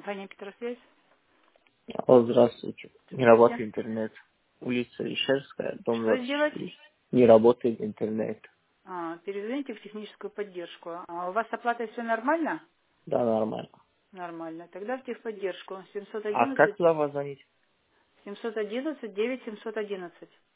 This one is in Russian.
Компания Петросвязь. Алло, здравствуйте. Не Здравствуйте. работает интернет. Улица Ишерская, дом Что сделать? 24. Не работает интернет. Перезвоните в техническую поддержку. У вас с оплатой все нормально? Да, нормально. Нормально. Тогда в техподдержку. А 711 как туда позвонить? 711 9 711.